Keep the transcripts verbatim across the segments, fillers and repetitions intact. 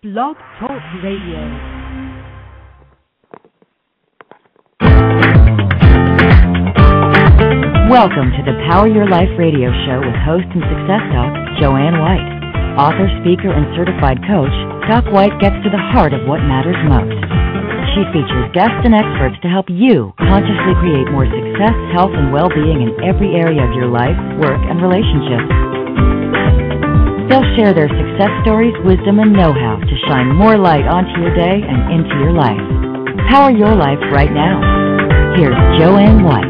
Blog Talk Radio. Welcome to the Power Your Life radio show with host and success doc, Joanne White. Author, speaker, and certified coach, Doc White gets to the heart of what matters most. She features guests and experts to help you consciously create more success, health, and well-being in every area of your life, work, and relationships. They'll share their success stories, wisdom, and know-how to shine more light onto your day and into your life. Power your life right now. Here's Joanne White.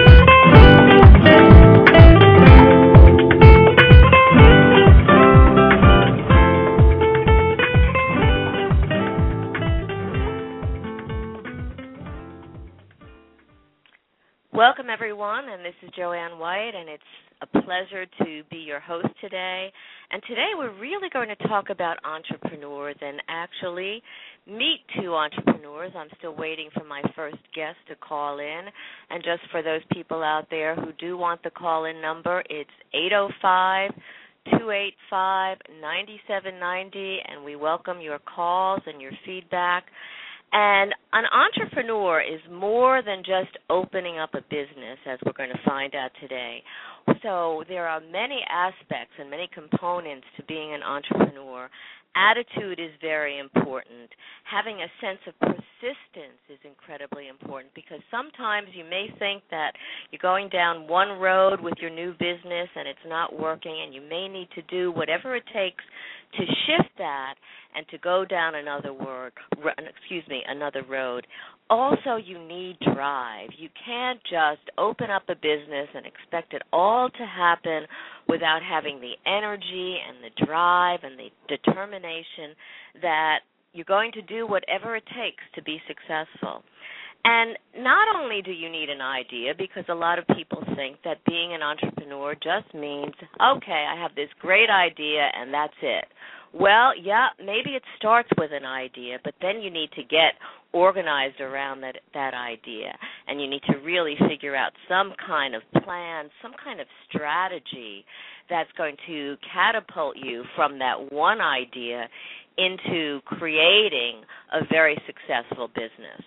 Welcome, everyone, and this is Joanne White, and it's a pleasure to be your host today. And today we're really going to talk about entrepreneurs and actually meet two entrepreneurs. I'm still waiting for my first guest to call in. And just for those people out there who do want the call-in number, it's eight oh five, two eight five, nine seven nine oh, and we welcome your calls and your feedback. And an entrepreneur is more than just opening up a business, as we're going to find out today. So there are many aspects and many components to being an entrepreneur. Attitude is very important. Having a sense of persistence is incredibly important because sometimes you may think that you're going down one road with your new business and it's not working, and you may need to do whatever it takes to shift that and to go down another word, excuse me, another road. Also, you need drive. You can't just open up a business and expect it all to happen without having the energy and the drive and the determination that you're going to do whatever it takes to be successful. And not only do you need an idea, because a lot of people think that being an entrepreneur just means, okay, I have this great idea and that's it. Well, yeah, maybe it starts with an idea, but then you need to get organized around that that idea, and you need to really figure out some kind of plan, some kind of strategy that's going to catapult you from that one idea into creating a very successful business.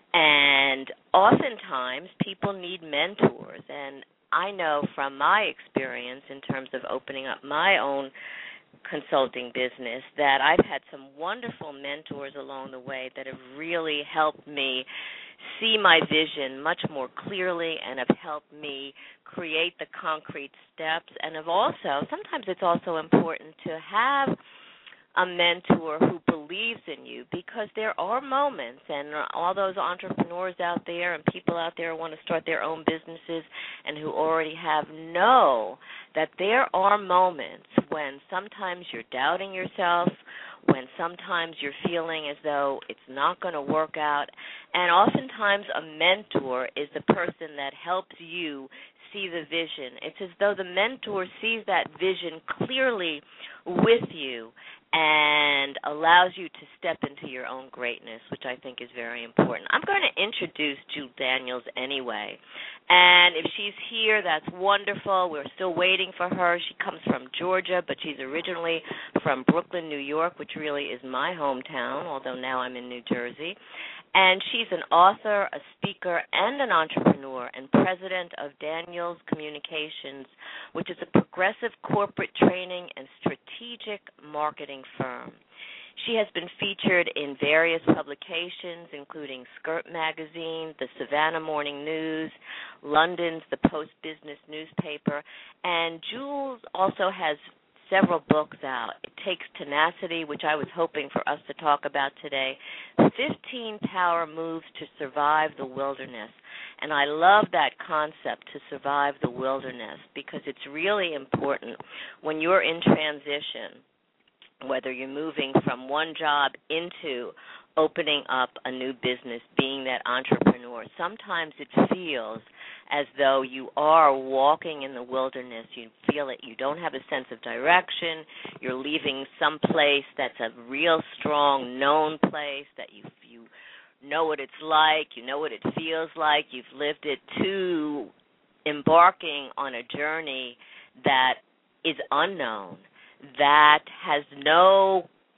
And oftentimes people need mentors, and I know from my experience in terms of opening up my own consulting business that I've had some wonderful mentors along the way that have really helped me see my vision much more clearly and have helped me create the concrete steps. And have also, sometimes it's also important to have a mentor who believes in you, because there are moments, and all those entrepreneurs out there and people out there who want to start their own businesses and who already have know that there are moments when sometimes you're doubting yourself, when sometimes you're feeling as though it's not going to work out, and oftentimes a mentor is the person that helps you see the vision. It's as though the mentor sees that vision clearly with you and allows you to step into your own greatness, which I think is very important. I'm going to introduce Jill Daniels anyway, and if she's here, that's wonderful. We're still waiting for her. She comes from Georgia, but she's originally from Brooklyn, New York, which really is my hometown, although now I'm in New Jersey. And she's an author, a speaker, and an entrepreneur, and president of Daniels Communications, which is a progressive corporate training and strategic marketing firm. She has been featured in various publications, including Skirt Magazine, the Savannah Morning News, London's The Post Business newspaper, and Jules also has several books out. It Takes Tenacity, which I was hoping for us to talk about today, fifteen Power Moves to Survive the Wilderness. And I love that concept, to survive the wilderness, because it's really important when you're in transition, whether you're moving from one job into opening up a new business, being that entrepreneur. Sometimes it feels as though you are walking in the wilderness. You feel it. You don't have a sense of direction. You're leaving some place that's a real strong, known place that you you know what it's like. You know what it feels like. You've lived it, to embarking on a journey that is unknown, that has no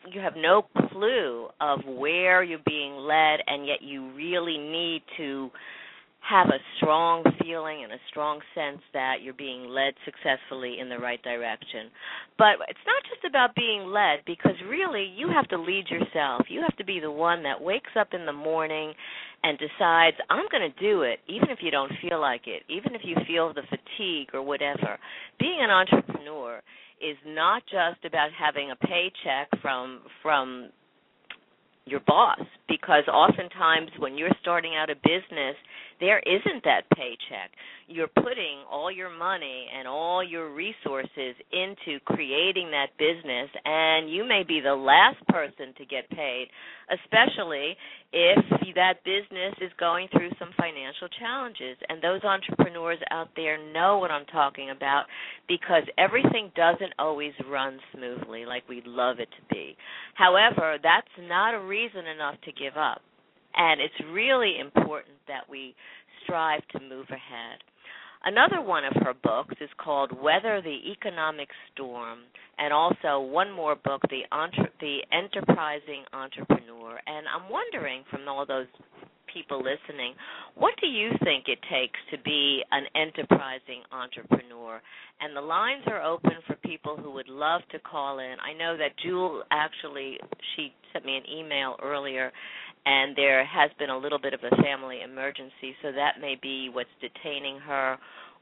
you have no clue of where you're being led, and yet you really need to have a strong feeling and a strong sense that you're being led successfully in the right direction. But it's not just about being led, because really you have to lead yourself. You have to be the one that wakes up in the morning and decides, I'm going to do it, even if you don't feel like it, even if you feel the fatigue or whatever. Being an entrepreneur is not just about having a paycheck from from your boss, because oftentimes when you're starting out a business, there isn't that paycheck. You're putting all your money and all your resources into creating that business, and you may be the last person to get paid, especially if that business is going through some financial challenges. And those entrepreneurs out there know what I'm talking about, because everything doesn't always run smoothly like we'd love it to be. However, that's not a reason enough to give up. And it's really important that we strive to move ahead. Another one of her books is called Weather the Economic Storm, and also one more book, The, Entre- the Enterprising Entrepreneur. And I'm wondering, from all those people listening, what do you think it takes to be an enterprising entrepreneur? And the lines are open for people who would love to call in. I know that Jewel actually, she sent me an email earlier, and there has been a little bit of a family emergency, so that may be what's detaining her.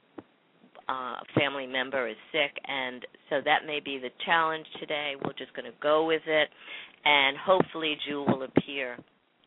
Uh, a family member is sick, and so that may be the challenge today. We're just going to go with it, and hopefully Jewel will appear.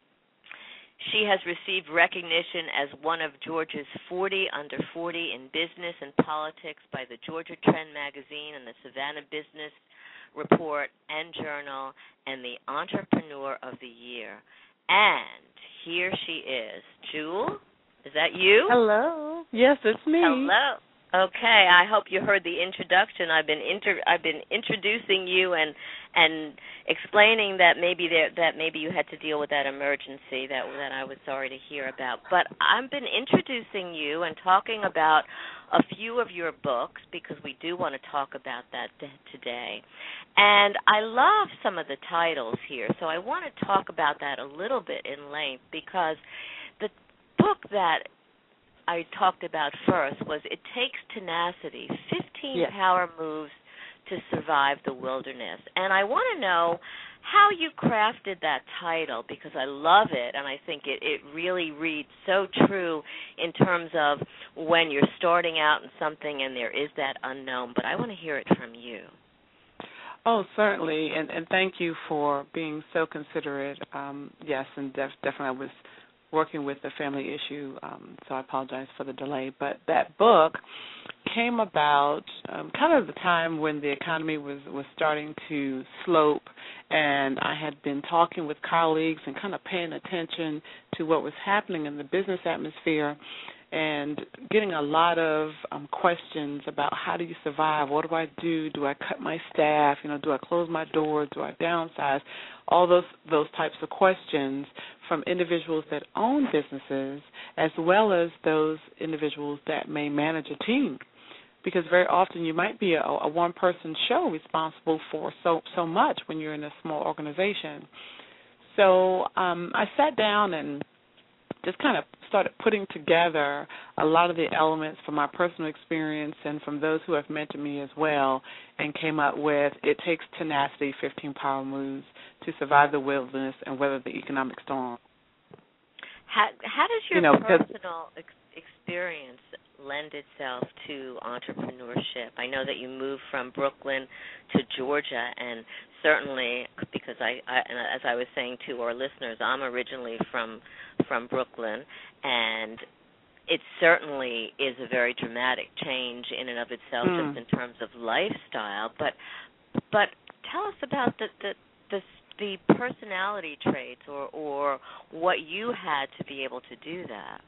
She has received recognition as one of Georgia's forty under forty in business and politics by the Georgia Trend magazine and the Savannah Business Report and Journal, and the Entrepreneur of the Year. And here she is. Jewel, is that you? Hello. Yes, it's me. Hello. Okay, I hope you heard the introduction. I've been inter- I've been introducing you and and explaining that maybe there, that maybe you had to deal with that emergency that that I was sorry to hear about. But I've been introducing you and talking about a few of your books, because we do want to talk about that today. And I love some of the titles here, so I want to talk about that a little bit in length, because the book that I talked about first was It Takes Tenacity, fifteen yes. Power Moves to Survive the Wilderness. And I want to know how you crafted that title, because I love it, and I think it, it really reads so true in terms of when you're starting out in something and there is that unknown. But I want to hear it from you. Oh, certainly, and, and thank you for being so considerate. Um, yes, and def- definitely I was working with the family issue, um, so I apologize for the delay. But that book came about um, kind of the time when the economy was, was starting to slope, and I had been talking with colleagues and kind of paying attention to what was happening in the business atmosphere, and getting a lot of um, questions about how do you survive, what do I do, do I cut my staff, you know, do I close my doors, do I downsize, all those those types of questions from individuals that own businesses, as well as those individuals that may manage a team. Because very often you might be a, a one-person show responsible for so, so much when you're in a small organization. So um, I sat down and just kind of started putting together a lot of the elements from my personal experience and from those who have mentored me as well, and came up with It Takes Tenacity, fifteen Power Moves to Survive the Wilderness and Weather the Economic Storm. How, how does your you know, personal ex- experience lend itself to entrepreneurship? I know that you moved from Brooklyn to Georgia, and certainly because I, I and as I was saying to our listeners, I'm originally from from Brooklyn, and it certainly is a very dramatic change in and of itself, mm. just in terms of lifestyle. But but tell us about the the the, the personality traits, or or what you had to be able to do that.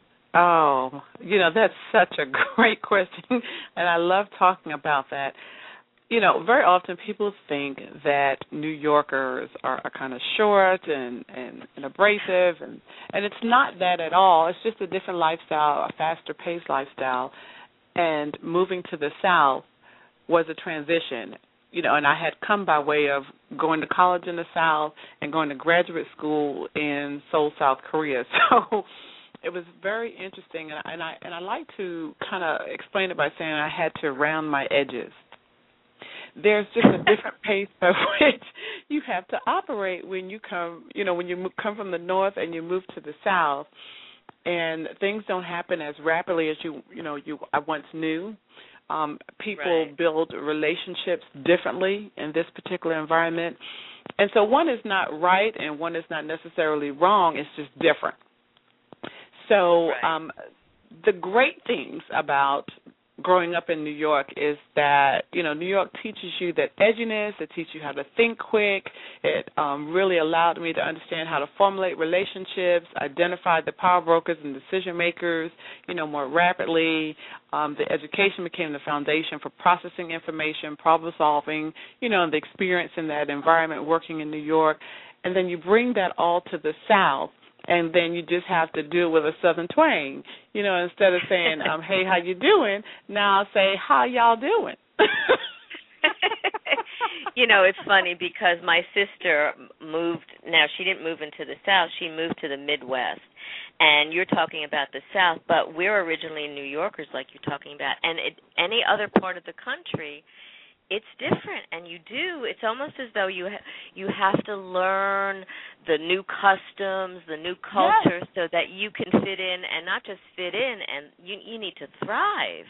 Oh, you know, that's such a great question, and I love talking about that. You know, very often people think that New Yorkers are, are kind of short and, and, and abrasive, and, and it's not that at all. It's just a different lifestyle, a faster-paced lifestyle, and moving to the South was a transition. you know, and I had come by way of going to college in the South and going to graduate school in Seoul, South Korea. So it was very interesting, and I and I, and I like to kind of explain it by saying I had to round my edges. There's just a different pace by which you have to operate when you come, you know, when you mo- come from the North and you move to the South, and things don't happen as rapidly as you, you know, you I once knew. Um, people right. build relationships differently in this particular environment, and so one is not right and one is not necessarily wrong. It's just different. So right. um, the great things about growing up in New York is that, you know, New York teaches you that edginess. It teaches you how to think quick. It um, really allowed me to understand how to formulate relationships, identify the power brokers and decision makers, you know, more rapidly. Um, the education became the foundation for processing information, problem solving, you know, and the experience in that environment working in New York. And then you bring that all to the South. And then you just have to do it with a Southern twang, you know. Instead of saying, um, "Hey, how you doing?" Now I'll say, "How y'all doing?" You know, it's funny because my sister moved. Now she didn't move into the South; she moved to the Midwest. And you're talking about the South, but we're originally New Yorkers, like you're talking about. And it, any other part of the country, it's different, and you do. It's almost as though you ha- you have to learn the new customs, the new culture, yes. so that you can fit in, and not just fit in, and you you need to thrive.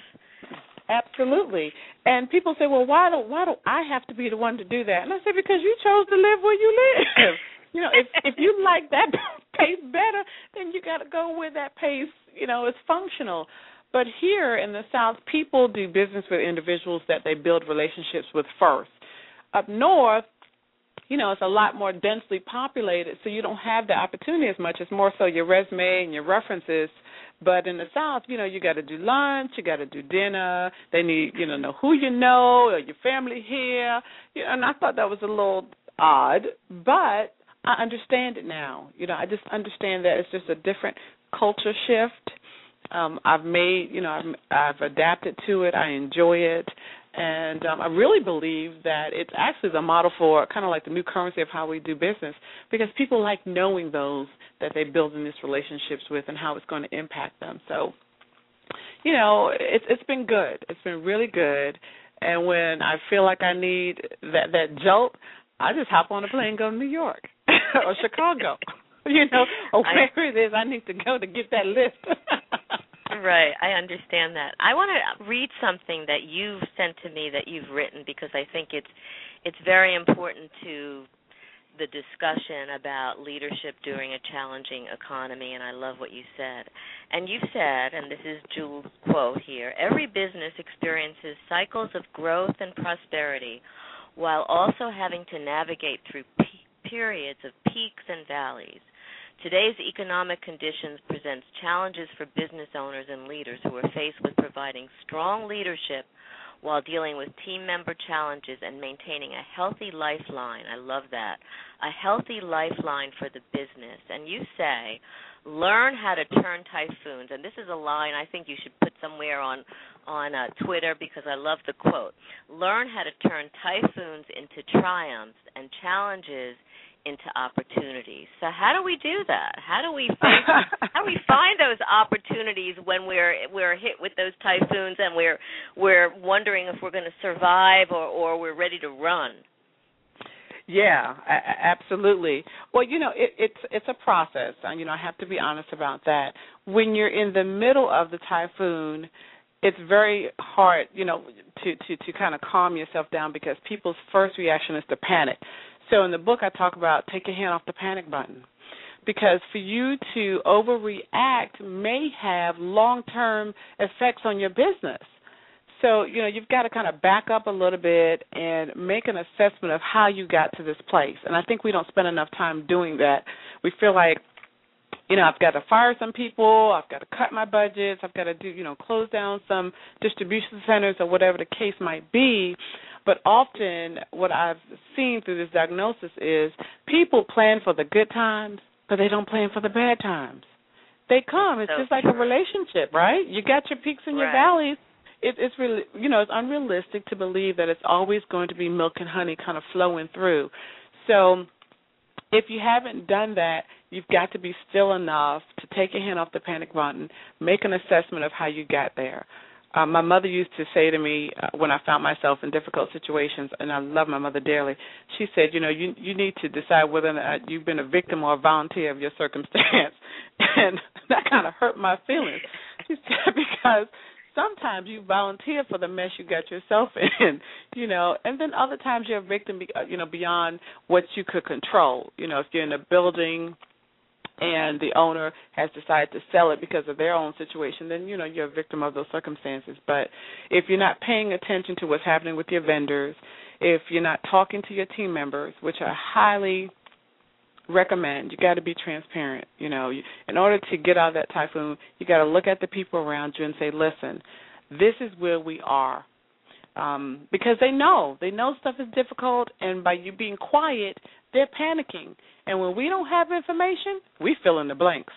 Absolutely. And people say, well, why do why do I have to be the one to do that? And I say, because you chose to live where you live. You know, if if you like that pace better, then you got to go where that pace, you know, is functional. But here in the South, people do business with individuals that they build relationships with first. Up north, you know, it's a lot more densely populated, so you don't have the opportunity as much. It's more so your resume and your references. But in the South, you know, you got to do lunch, you got to do dinner. They need, you know, know who you know or your family here. You know, and I thought that was a little odd, but I understand it now. You know, I just understand that it's just a different culture shift. Um, I've made, you know, I've, I've adapted to it. I enjoy it. And um, I really believe that it's actually the model for kind of like the new currency of how we do business, because people like knowing those that they build in these relationships with and how it's going to impact them. So, you know, it's it's been good. It's been really good. And when I feel like I need that, that jolt, I just hop on a plane and go to New York or Chicago, you know, or wherever it is I need to go to get that lift. Right, I understand that. I want to read something that you've sent to me that you've written, because I think it's it's very important to the discussion about leadership during a challenging economy, and I love what you said. And you said, and this is Jules' quote here, every business experiences cycles of growth and prosperity while also having to navigate through pe- periods of peaks and valleys. Today's economic conditions presents challenges for business owners and leaders who are faced with providing strong leadership while dealing with team member challenges and maintaining a healthy lifeline. I love that. A healthy lifeline for the business. And you say, learn how to turn typhoons. And this is a line I think you should put somewhere on, on uh, Twitter, because I love the quote. Learn how to turn typhoons into triumphs and challenges into opportunities. So how do we do that? How do we find, how do we find those opportunities when we're we're hit with those typhoons and we're we're wondering if we're going to survive or, or we're ready to run? Yeah, a- absolutely. Well, you know, it, it's it's a process. And, you know, I have to be honest about that. When you're in the middle of the typhoon, it's very hard, you know, to, to, to kind of calm yourself down, because people's first reaction is to panic. So in the book I talk about take your hand off the panic button, because for you to overreact may have long-term effects on your business. So, you know, you've got to kind of back up a little bit and make an assessment of how you got to this place. And I think we don't spend enough time doing that. We feel like, you know, I've got to fire some people, I've got to cut my budgets, I've got to do, you know, close down some distribution centers or whatever the case might be. But often what I've seen through this diagnosis is people plan for the good times, but they don't plan for the bad times. They come. It's so just like true. a relationship, right? You got your peaks and your right. valleys. it, it's really, you know, it's unrealistic to believe that it's always going to be milk and honey kind of flowing through. So if you haven't done that, you've got to be still enough to take your hand off the panic button, make an assessment of how you got there. Um, my mother used to say to me uh, when I found myself in difficult situations, and I love my mother dearly, she said, you know, you you need to decide whether or not you've been a victim or a volunteer of your circumstance. And that kind of hurt my feelings. She said, because sometimes you volunteer for the mess you got yourself in, you know, and then other times you're a victim, you know, beyond what you could control. You know, if you're in a building and the owner has decided to sell it because of their own situation, then, you know, you're a victim of those circumstances. But if you're not paying attention to what's happening with your vendors, if you're not talking to your team members, which I highly recommend, you got to be transparent. You know, in order to get out of that typhoon, you got to look at the people around you and say, listen, this is where we are. Um, because they know. They know stuff is difficult, and by you being quiet, they're panicking. And when we don't have information, we fill in the blanks.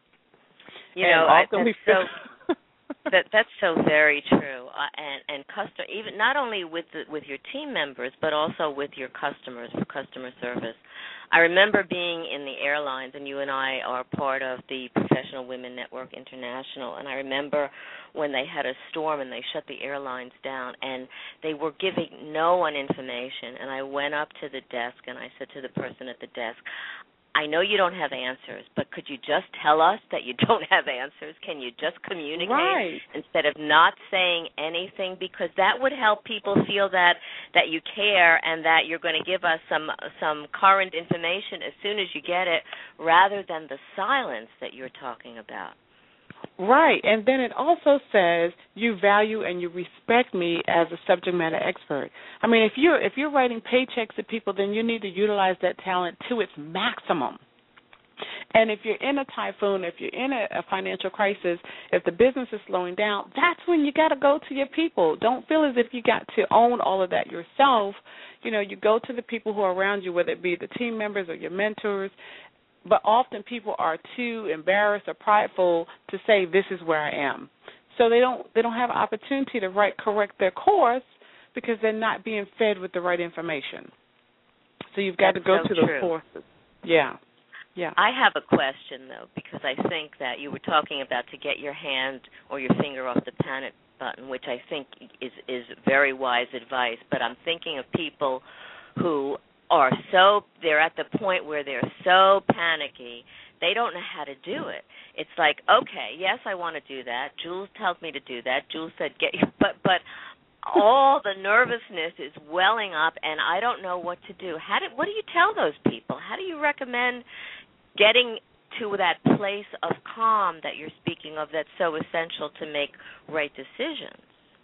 You know, I, that's we fill so that that's so very true. Uh, and and custom even not only with the, with your team members, but also with your customers for customer service. I remember being in the airlines, and you and I are part of the Professional Women Network International, and I remember when they had a storm and they shut the airlines down, and they were giving no one information, and I went up to the desk and I said to the person at the desk, I know you don't have answers, but could you just tell us that you don't have answers? Can you just communicate right. instead of not saying anything? Because that would help people feel that, that you care and that you're going to give us some some current information as soon as you get it, rather than the silence that you're talking about. Right, and then it also says you value and you respect me as a subject matter expert. I mean, if you're if you're writing paychecks to people, then you need to utilize that talent to its maximum. And if you're in a typhoon, if you're in a, a financial crisis, if the business is slowing down, that's when you got to go to your people. Don't feel as if you got to own all of that yourself. You know, you go to the people who are around you, whether it be the team members or your mentors. But often people are too embarrassed or prideful to say this is where I am. So they don't they don't have an opportunity to right correct their course because they're not being fed with the right information. So you've got That's to go so to those true. courses. Yeah. Yeah. I have a question though, because I think that you were talking about to get your hand or your finger off the panic button, which I think is is very wise advice, but I'm thinking of people who are so, they're at the point where they're so panicky, they don't know how to do it. It's like, okay, yes, I want to do that. Jules tells me to do that. Jules said, get your, but, but all the nervousness is welling up, and I don't know what to do. How do, what do you tell those people? How do you recommend getting to that place of calm that you're speaking of that's so essential to make right decisions?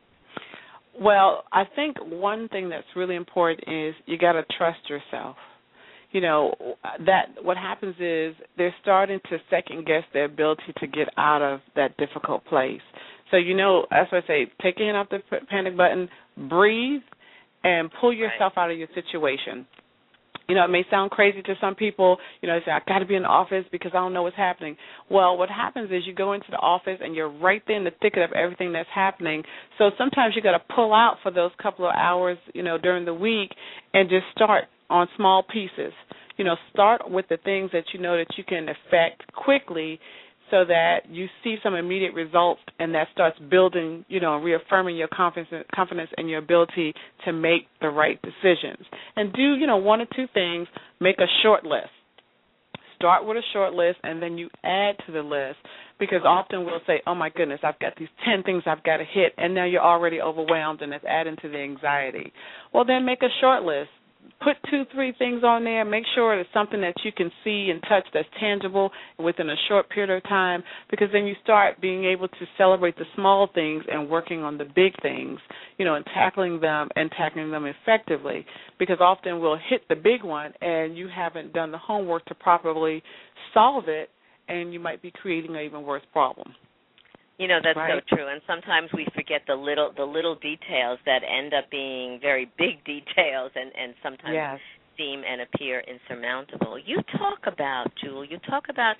Well, I think one thing that's really important is you got to trust yourself. You know, that what happens is they're starting to second guess their ability to get out of that difficult place. So, you know, that's what I say, take your hand off the panic button, breathe, and pull yourself right out of your situation. You know, it may sound crazy to some people. You know, they say, I've got to be in the office because I don't know what's happening. Well, what happens is you go into the office and you're right there in the thick of everything that's happening. So sometimes you got to pull out for those couple of hours, you know, during the week and just start on small pieces. You know, start with the things that you know that you can affect quickly so that you see some immediate results, and that starts building, you know, reaffirming your confidence, confidence in your ability to make the right decisions. And do, you know, one or two things. Make a short list. Start with a short list, and then you add to the list, because often we'll say, oh, my goodness, I've got these ten things I've got to hit, and now you're already overwhelmed, and it's adding to the anxiety. Well, then make a short list. Put two, three things on there. Make sure it's something that you can see and touch that's tangible within a short period of time, because then you start being able to celebrate the small things and working on the big things, you know, and tackling them and tackling them effectively, because often we'll hit the big one and you haven't done the homework to properly solve it, and you might be creating an even worse problem. You know, that's right? so true, and sometimes we forget the little the little details that end up being very big details and, and sometimes yes. seem and appear insurmountable. You talk about, Jewel, you talk about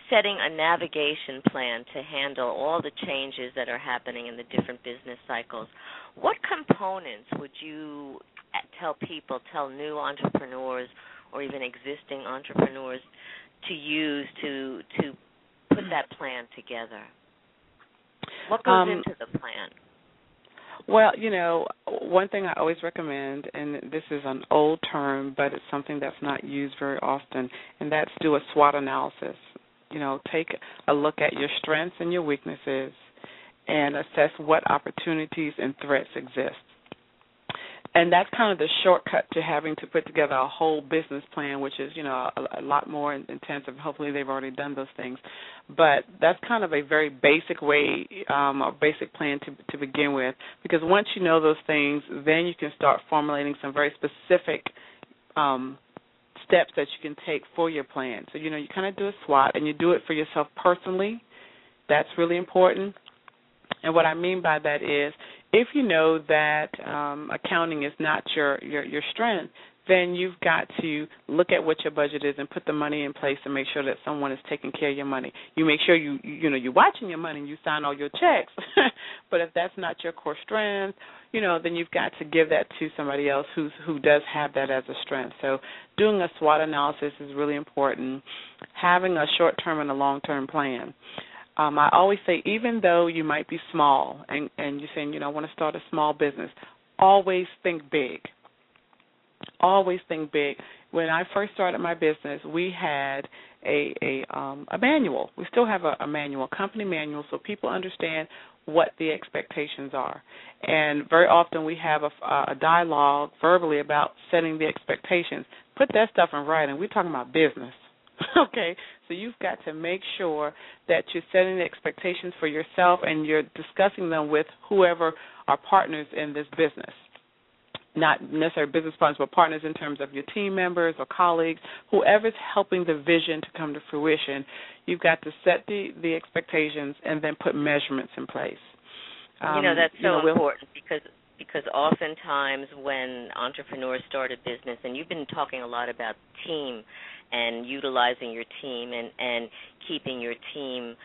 setting a navigation plan to handle all the changes that are happening in the different business cycles, what components would you tell people, tell new entrepreneurs or even existing entrepreneurs to use to to put that plan together? What goes um, into the plan? Well, you know, one thing I always recommend, and this is an old term, but it's something that's not used very often, and that's do a SWOT analysis. You know, take a look at your strengths and your weaknesses and assess what opportunities and threats exist. And that's kind of the shortcut to having to put together a whole business plan, which is, you know, a, a lot more intensive. Hopefully they've already done those things. But that's kind of a very basic way, um, a basic plan to, to begin with, because once you know those things, then you can start formulating some very specific um, steps that you can take for your plan. So, you know, you kind of do a SWOT, and you do it for yourself personally. That's really important. And what I mean by that is, if you know that um, accounting is not your, your, your strength, then you've got to look at what your budget is and put the money in place and make sure that someone is taking care of your money. You make sure you, you know, you're watching your money and you sign all your checks. But if that's not your core strength, you know, then you've got to give that to somebody else who's, who does have that as a strength. So doing a SWOT analysis is really important. Having a short-term and a long-term plan. Um, I always say, even though you might be small and, and you're saying, you know, I want to start a small business, always think big. Always think big. When I first started my business, we had a a, um, a manual. We still have a, a manual, a company manual, so people understand what the expectations are. And very often we have a, a dialogue verbally about setting the expectations. Put that stuff in writing. We're talking about business. Okay, so you've got to make sure that you're setting the expectations for yourself and you're discussing them with whoever are partners in this business. Not necessarily business partners, but partners in terms of your team members or colleagues, whoever's helping the vision to come to fruition. You've got to set the, the expectations and then put measurements in place. Um, you know, that's so you know, important because because oftentimes when entrepreneurs start a business, and you've been talking a lot about team and utilizing your team and, and keeping your team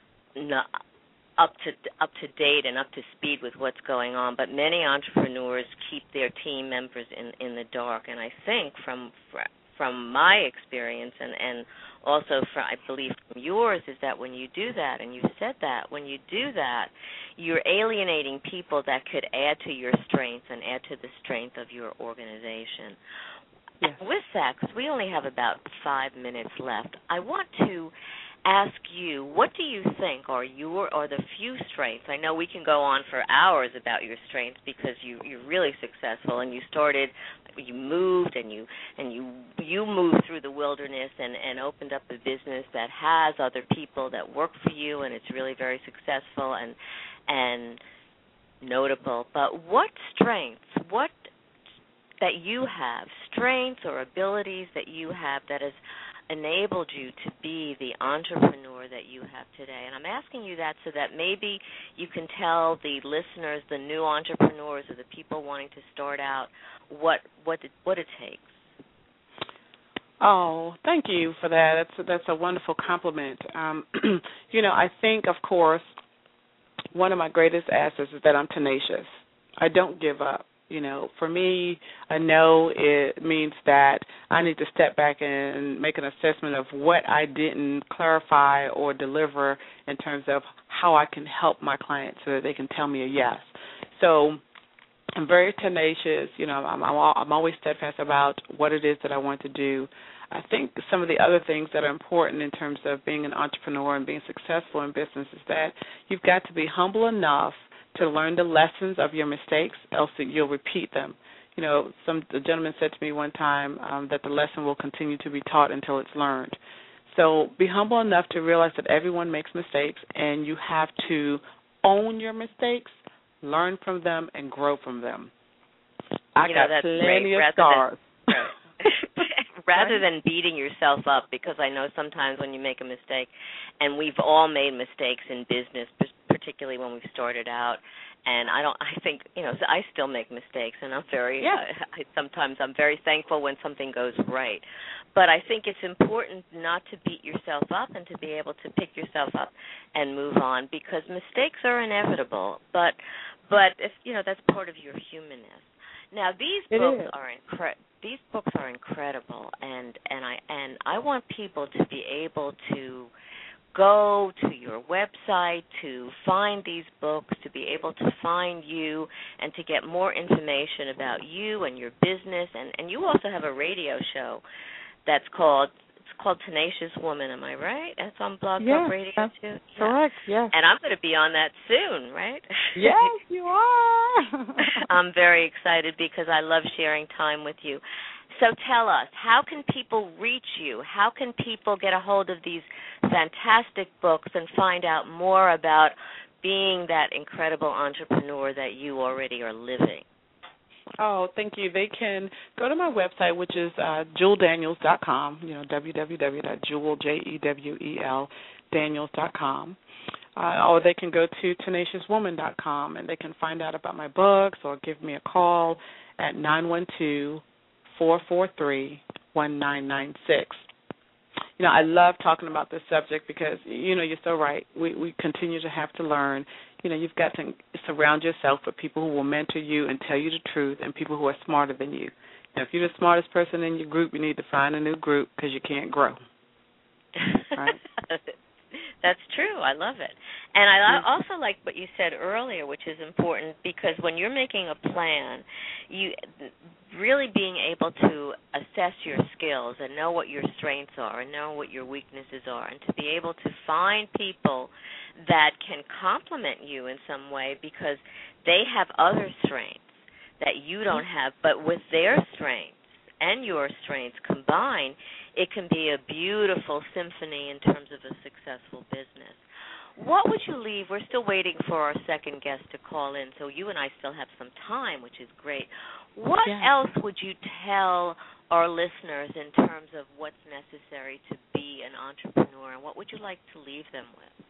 not up to up to date and up to speed with what's going on, but many entrepreneurs keep their team members in, in the dark. And I think from from my experience and, and also from, I believe from yours, is that when you do that, and you said that, when you do that, you're alienating people that could add to your strengths and add to the strength of your organization. Yes. With that, because we only have about five minutes left, I want to ask you, what do you think are your are the few strengths? I know we can go on for hours about your strengths because you you're really successful, and you started, you moved, and you and you you moved through the wilderness and, and opened up a business that has other people that work for you, and it's really very successful and and notable. But what strengths, what that you have, strengths or abilities that you have that has enabled you to be the entrepreneur that you have today? And I'm asking you that so that maybe you can tell the listeners, the new entrepreneurs or the people wanting to start out, what what it, what it takes. Oh, thank you for that. That's a, that's a wonderful compliment. Um, you know, I think, of course, one of my greatest assets is that I'm tenacious. I don't give up. You know, for me, a no, it means that I need to step back and make an assessment of what I didn't clarify or deliver in terms of how I can help my clients so that they can tell me a yes. So I'm very tenacious. You know, I'm, I'm, I'm always steadfast about what it is that I want to do. I think some of the other things that are important in terms of being an entrepreneur and being successful in business is that you've got to be humble enough to learn the lessons of your mistakes, else you'll repeat them. You know, some the gentleman said to me one time um, that the lesson will continue to be taught until it's learned. So be humble enough to realize that everyone makes mistakes, and you have to own your mistakes, learn from them, and grow from them. I you got know, that's plenty great. of Rather scars. Than, rather than beating yourself up, because I know sometimes when you make a mistake, and we've all made mistakes in business, particularly when we started out. And I don't. I think you know. I still make mistakes, and I'm very. Yeah. Uh, I, sometimes I'm very thankful when something goes right. But I think it's important not to beat yourself up and to be able to pick yourself up and move on, because mistakes are inevitable. But but if you know, that's part of your humanness. Now these It books is. are incre- These books are incredible, and and I and I want people to be able to go to your website to find these books, to be able to find you and to get more information about you and your business. And, and you also have a radio show that's called, it's called Tenacious Woman, am I right? That's on Blog Yes, Talk Radio that's too? correct, yes. And I'm going to be on that soon, right? Yes, you are. I'm very excited because I love sharing time with you. So tell us, how can people reach you? How can people get a hold of these fantastic books and find out more about being that incredible entrepreneur that you already are living? Oh, thank you. They can go to my website, which is uh, jewel daniels dot com, you know, w w w dot jewel, J E W E L, Daniels dot com. Uh, or they can go to tenacious woman dot com, and they can find out about my books or give me a call at nine one two, four four three, one nine nine six. You know, I love talking about this subject because, you know, you're so right. We we continue to have to learn. You know, you've got to surround yourself with people who will mentor you and tell you the truth, and people who are smarter than you. Now, if you're the smartest person in your group, you need to find a new group because you can't grow. Right? That's true. I love it. And I also like what you said earlier, which is important, because when you're making a plan, you really being able to assess your skills and know what your strengths are and know what your weaknesses are, and to be able to find people that can complement you in some way because they have other strengths that you don't have, but with their strengths and your strengths combined, it can be a beautiful symphony in terms of a successful business. What would you leave? We're still waiting for our second guest to call in, so you and I still have some time, which is great. What yeah. else would you tell our listeners in terms of what's necessary to be an entrepreneur, and what would you like to leave them with?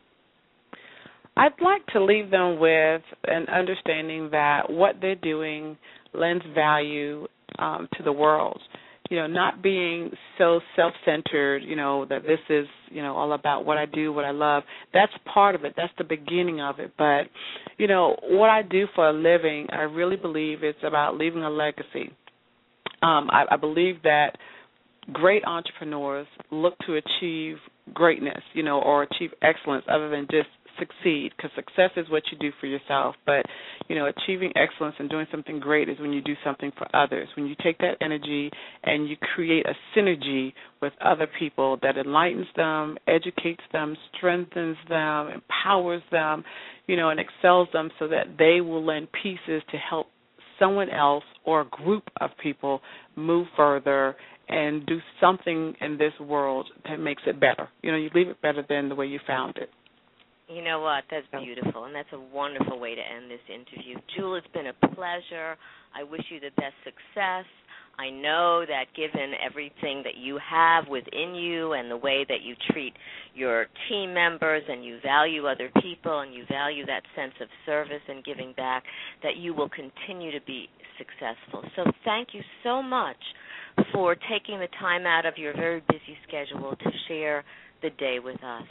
I'd like to leave them with an understanding that what they're doing lends value um, to the world. You know, not being so self-centered, you know, that this is, you know, all about what I do, what I love. That's part of it. That's the beginning of it. But, you know, what I do for a living, I really believe it's about leaving a legacy. Um, I, I believe that great entrepreneurs look to achieve greatness, you know, or achieve excellence other than just succeed, because success is what you do for yourself. But, you know, achieving excellence and doing something great is when you do something for others, when you take that energy and you create a synergy with other people that enlightens them, educates them, strengthens them, empowers them, you know, and excels them so that they will lend pieces to help someone else or a group of people move further and do something in this world that makes it better. You know, you leave it better than the way you found it. You know what? That's beautiful, and that's a wonderful way to end this interview. Jewel, it's been a pleasure. I wish you the best success. I know that given everything that you have within you and the way that you treat your team members and you value other people and you value that sense of service and giving back, that you will continue to be successful. So thank you so much for taking the time out of your very busy schedule to share the day with us.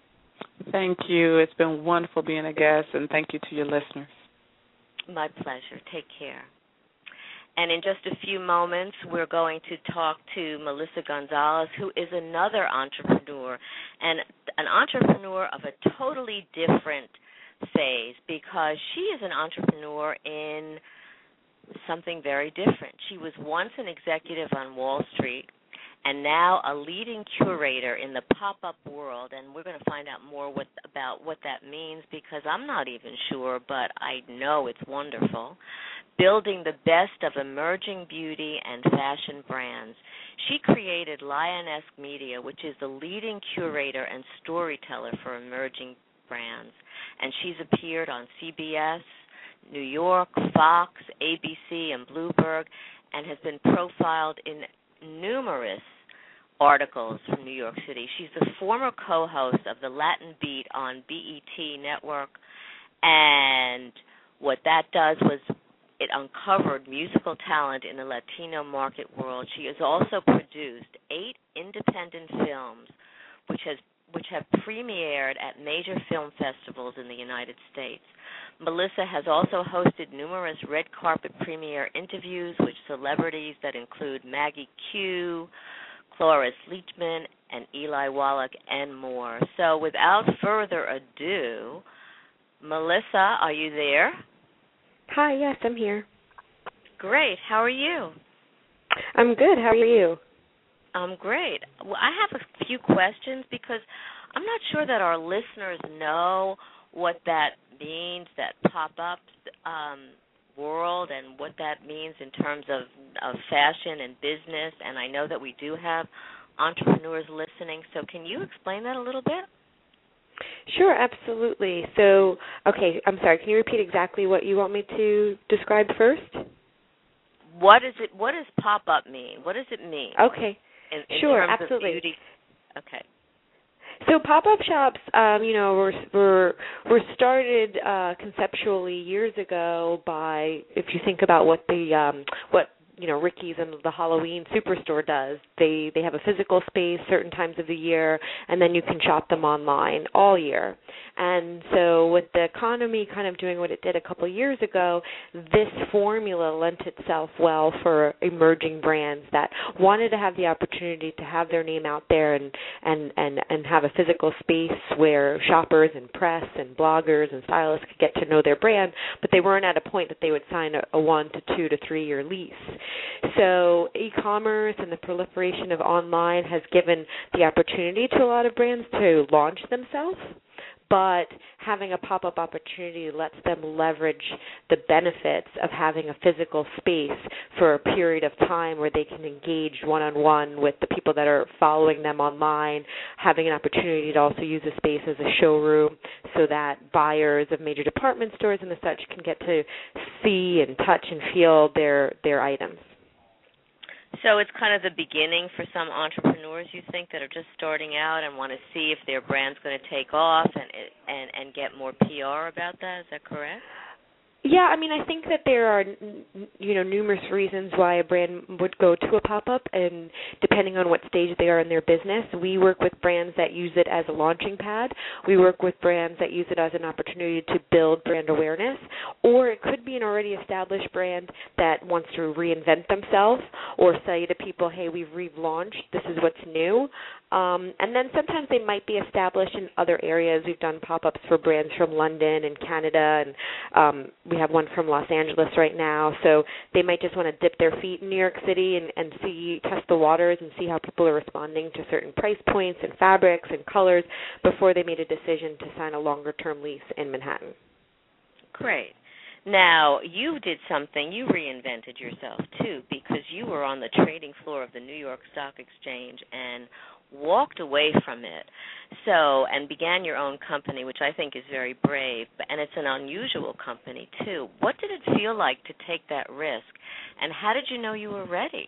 Thank you. It's been wonderful being a guest, and thank you to your listeners. My pleasure. Take care. And in just a few moments, we're going to talk to Melissa Gonzalez, who is another entrepreneur, and an entrepreneur of a totally different phase, because she is an entrepreneur in something very different. She was once an executive on Wall Street, and now a leading curator in the pop-up world, and we're going to find out more what, about what that means, because I'm not even sure, but I know it's wonderful. Building the best of emerging beauty and fashion brands. She created Lionesque Media, which is the leading curator and storyteller for emerging brands, and she's appeared on C B S, New York, Fox, A B C, and Bloomberg, and has been profiled in numerous articles from New York City. She's the former co-host of the Latin Beat on B E T Network, And what that does was it uncovered musical talent in the Latino market world. She has also produced eight independent films, which has which have premiered at major film festivals in the United States. Melissa has also hosted numerous red carpet premiere interviews with celebrities that include Maggie Q, Cloris Leachman, and Eli Wallach, and more. So without further ado, Melissa, are you there? Hi, yes, I'm here. Great. How are you? I'm good. How are you? I'm great. Well, I have a few questions because I'm not sure that our listeners know what that means, that pop-up um, world, and what that means in terms of, of fashion and business. And I know that we do have entrepreneurs listening. So can you explain that a little bit? Sure, absolutely. So, okay, I'm sorry. Can you repeat exactly what you want me to describe first? What is it? What does pop-up mean? What does it mean? Okay. In, in sure, terms absolutely. Of beauty? Okay. So pop-up shops, um, you know, were were were started uh, conceptually years ago by, if you think about what the um, what you know Ricky's and the Halloween Superstore does. They they have a physical space certain times of the year, and then you can shop them online all year. And so with the economy kind of doing what it did a couple of years ago, this formula lent itself well for emerging brands that wanted to have the opportunity to have their name out there and, and, and, and have a physical space where shoppers and press and bloggers and stylists could get to know their brand, but they weren't at a point that they would sign a, a one to two to three year lease. So e-commerce and the proliferation of online has given the opportunity to a lot of brands to launch themselves, but having a pop-up opportunity lets them leverage the benefits of having a physical space for a period of time where they can engage one-on-one with the people that are following them online, having an opportunity to also use the space as a showroom so that buyers of major department stores and the such can get to see and touch and feel their their items. So it's kind of the beginning for some entrepreneurs, you think, that are just starting out and want to see if their brand's going to take off and and and get more P R about that. Is that correct? Yeah, I mean, I think that there are, you know, numerous reasons why a brand would go to a pop-up, and depending on what stage they are in their business. We work with brands that use it as a launching pad. We work with brands that use it as an opportunity to build brand awareness, or it could be an already established brand that wants to reinvent themselves or say to people, hey, we've relaunched, this is what's new. Um, and then sometimes they might be established in other areas. We've done pop-ups for brands from London and Canada, and um, we have one from Los Angeles right now. So they might just want to dip their feet in New York City and, and see, test the waters and see how people are responding to certain price points and fabrics and colors before they made a decision to sign a longer-term lease in Manhattan. Great. Now, you did something, you reinvented yourself, too, because you were on the trading floor of the New York Stock Exchange and walked away from it, so, and began your own company, which I think is very brave, and it's an unusual company, too. What did it feel like to take that risk, and how did you know you were ready?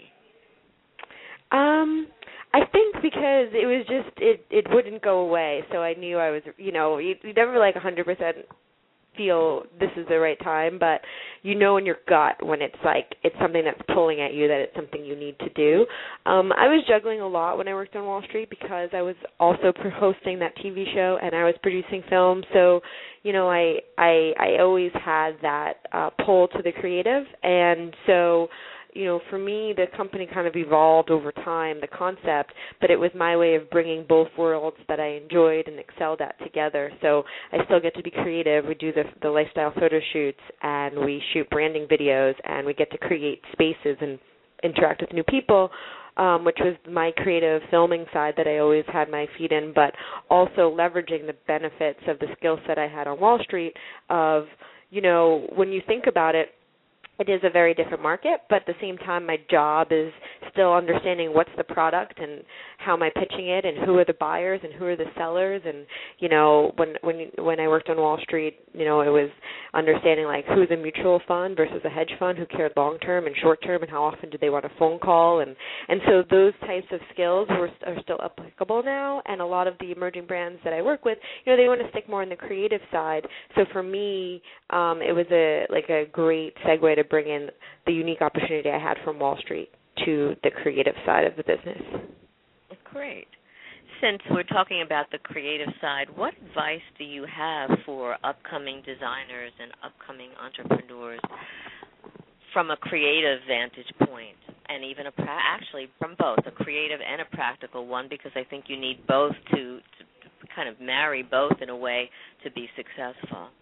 Um, I think because it was just, it, it wouldn't go away, so I knew I was, you know, you, you never like one hundred percent feel this is the right time, but you know in your gut when it's like it's something that's pulling at you that it's something you need to do. Um, I was juggling a lot when I worked on Wall Street because I was also hosting that T V show and I was producing film. So, you know, I I, I always had that uh, pull to the creative, and so. You know, for me, the company kind of evolved over time, the concept, but it was my way of bringing both worlds that I enjoyed and excelled at together. So I still get to be creative. We do the, the lifestyle photo shoots, and we shoot branding videos, and we get to create spaces and interact with new people, um, which was my creative filming side that I always had my feet in, but also leveraging the benefits of the skill set I had on Wall Street of, you know, when you think about it, it is a very different market, but at the same time, my job is still understanding what's the product and how am I pitching it and who are the buyers and who are the sellers. And, you know, when when when I worked on Wall Street, you know, it was understanding, like, who's a mutual fund versus a hedge fund, who cared long-term and short-term, and how often do they want a phone call. And, and so those types of skills were, are still applicable now, and a lot of the emerging brands that I work with, you know, they want to stick more on the creative side. So for me, um, it was a like a great segue to bring in the unique opportunity I had from Wall Street to the creative side of the business. Great. Since we're talking about the creative side, what advice do you have for upcoming designers and upcoming entrepreneurs from a creative vantage point, and even a pra- actually from both, a creative and a practical one, because I think you need both to, to kind of marry both in a way to be successful?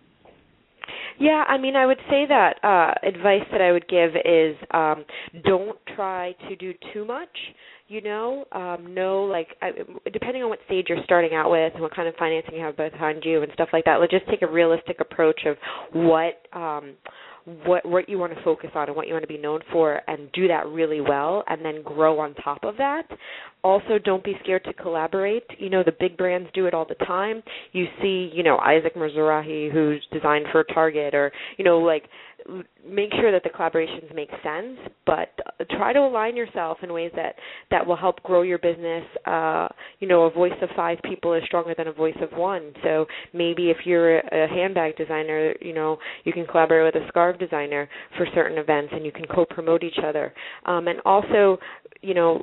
Yeah, I mean, I would say that uh, advice that I would give is um, don't try to do too much. You know, um, know, like, I, depending on what stage you're starting out with and what kind of financing you have behind you and stuff like that, let's just take a realistic approach of what um, what what you want to focus on and what you want to be known for, and do that really well, and then grow on top of that. Also, don't be scared to collaborate. You know, the big brands do it all the time. You see, you know, Isaac Mizrahi, who's designed for Target, or, you know, like, make sure that the collaborations make sense, but try to align yourself in ways that, that will help grow your business. Uh, you know, a voice of five people is stronger than a voice of one. So maybe if you're a handbag designer, you know, you can collaborate with a scarf designer for certain events, and you can co-promote each other. Um, and also, you know,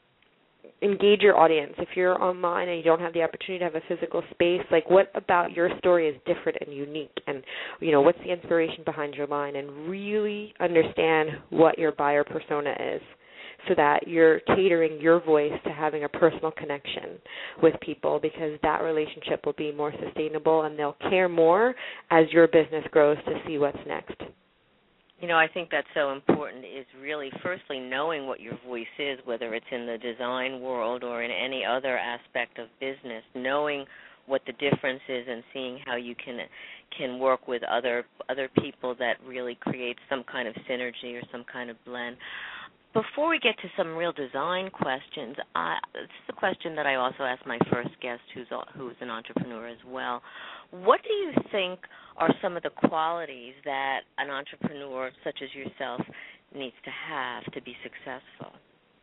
engage your audience. If you're online and you don't have the opportunity to have a physical space, like, what about your story is different and unique? And, you know, what's the inspiration behind your line? And really understand what your buyer persona is, so that you're catering your voice to having a personal connection with people, because that relationship will be more sustainable, and they'll care more as your business grows to see what's next. You know, I think that's so important, is really firstly knowing what your voice is, whether it's in the design world or in any other aspect of business, knowing what the difference is and seeing how you can can work with other other people that really create some kind of synergy or some kind of blend. Before we get to some real design questions, I, this is a question that I also asked my first guest, who's who's an entrepreneur as well. What do you think are some of the qualities that an entrepreneur such as yourself needs to have to be successful?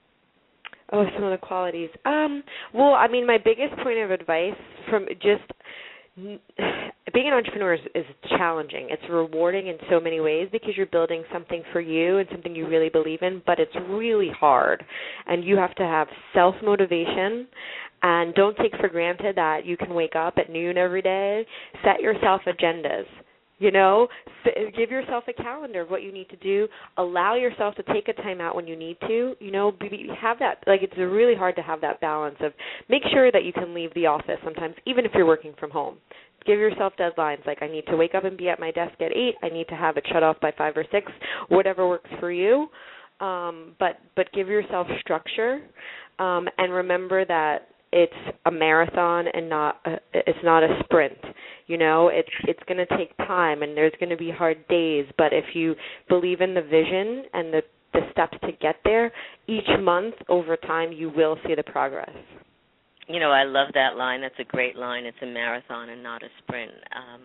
Oh, some of the qualities. Um, well, I mean, my biggest point of advice from just being an entrepreneur is, is challenging. It's rewarding in so many ways, because you're building something for you and something you really believe in, but it's really hard. And you have to have self-motivation, and don't take for granted that you can wake up at noon every day. Set yourself agendas. You know, give yourself a calendar of what you need to do. Allow yourself to take a time out when you need to. You know, have that, like, it's really hard to have that balance of make sure that you can leave the office sometimes, even if you're working from home. Give yourself deadlines, like, I need to wake up and be at my desk at eight. I need to have it shut off by five or six, whatever works for you. Um, but, but give yourself structure, um, and remember that it's a marathon and not a, it's not a sprint. You know, it's it's going to take time, and there's going to be hard days. But if you believe in the vision and the, the steps to get there, each month over time you will see the progress. You know, I love that line. That's a great line. It's a marathon and not a sprint. Um,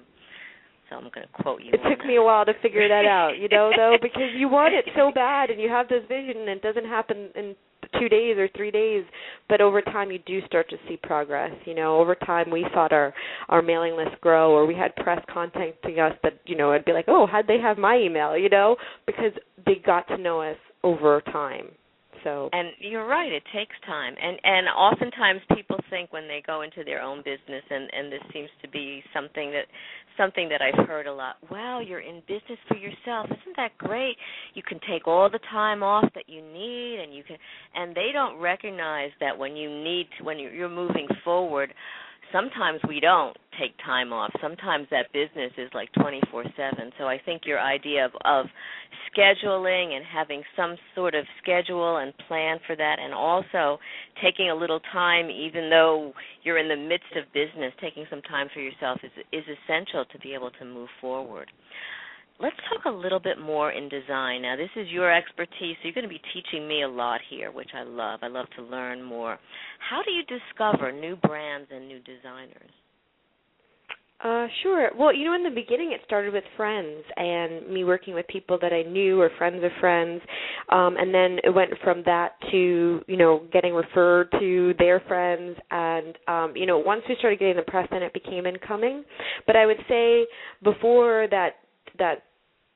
so I'm going to quote you. It took that. me a while to figure that out, you know, though, because you want it so bad, and you have this vision, and it doesn't happen in two days or three days, but over time you do start to see progress. You know, over time we thought our, our mailing list grow, or we had press contacting us that, you know, it'd be like, oh, how'd they have my email, you know, because they got to know us over time. So. And you're right, it takes time. And and oftentimes people think when they go into their own business, and, and this seems to be something that something that I've heard a lot, wow, you're in business for yourself. Isn't that great? You can take all the time off that you need, and you can and they don't recognize that when you need to, when you're, you're moving forward, sometimes we don't take time off. Sometimes that business is like twenty-four seven. So I think your idea of, of scheduling and having some sort of schedule and plan for that, and also taking a little time, even though you're in the midst of business, taking some time for yourself is, is essential to be able to move forward. let's talk a little bit more in design. Now, this is your expertise, so you're going to be teaching me a lot here, which I love. I love to learn more. How do you discover new brands and new designers? Uh, sure. Well, you know, in the beginning it started with friends and me working with people that I knew or friends of friends, um, and then it went from that to, you know, getting referred to their friends, and, um, you know, once we started getting the press, then it became incoming. But I would say before that, that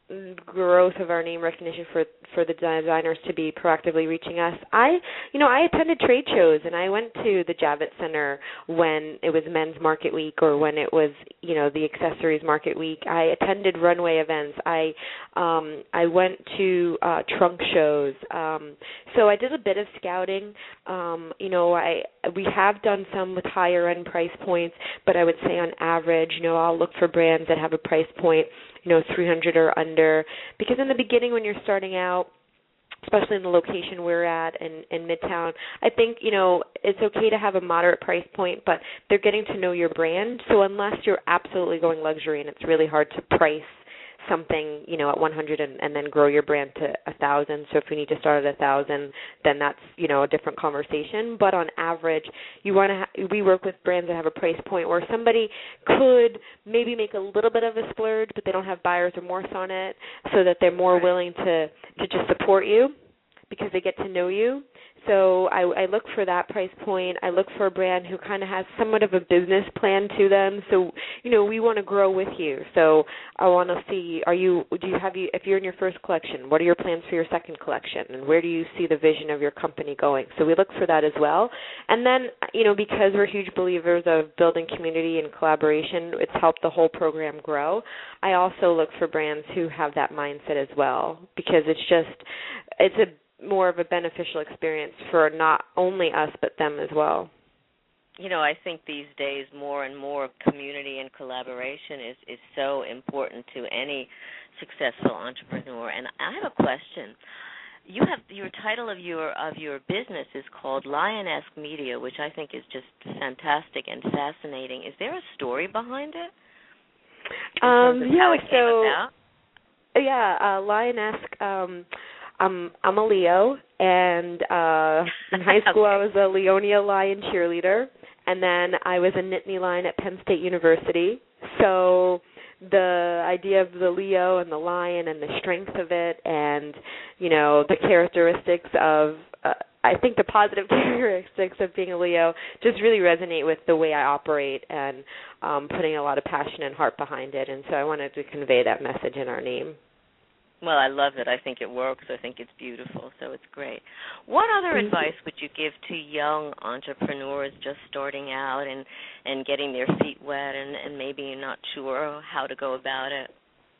growth of our name recognition for for the designers to be proactively reaching us, I, you know, I attended trade shows and I went to the Javits Center when it was Men's Market Week or when it was, you know, the Accessories Market Week. I attended runway events. I um, I went to uh, trunk shows. Um, so I did a bit of scouting. Um, you know, I we have done some with higher end price points, but I would say on average, you know, I'll look for brands that have a price point, you know, three hundred or under, because in the beginning when you're starting out, especially in the location we're at in, in Midtown, I think, you know, it's okay to have a moderate price point, but they're getting to know your brand. So unless you're absolutely going luxury, and it's really hard to price something, you know, at one hundred and, and then grow your brand to a thousand. So if we need to start at a thousand, then that's, you know, a different conversation. But on average, you want to. Ha- we work with brands that have a price point where somebody could maybe make a little bit of a splurge, but they don't have buyer's remorse on it, so that they're more willing to to just support you because they get to know you. So I, I look for that price point. I look for a brand who kind of has somewhat of a business plan to them. So, you know, we want to grow with you. So I want to see, are you, do you have you, if you're in your first collection, what are your plans for your second collection? And where do you see the vision of your company going? So we look for that as well. And then, you know, because we're huge believers of building community and collaboration, it's helped the whole program grow. I also look for brands who have that mindset as well, because it's just, it's a, more of a beneficial experience for not only us but them as well. You know, I think these days more and more community and collaboration is, is so important to any successful entrepreneur. And I have a question. You have your title of your of your business is called Lionesque Media, which I think is just fantastic and fascinating. Is there a story behind it? Um, yeah, how it so came about? yeah, uh, Lionesque. Um, I'm I'm a Leo, and uh, in high school okay. I was a Leonia Lion cheerleader, and then I was a Nittany Lion at Penn State University. So the idea of the Leo and the lion and the strength of it, and you know the characteristics of uh, I think the positive characteristics of being a Leo just really resonate with the way I operate, and um, putting a lot of passion and heart behind it. And so I wanted to convey that message in our name. Well, I love it. I think it works. I think it's beautiful, so it's great. What other Thank advice you. would you give to young entrepreneurs just starting out and, and getting their feet wet and, and maybe not sure how to go about it?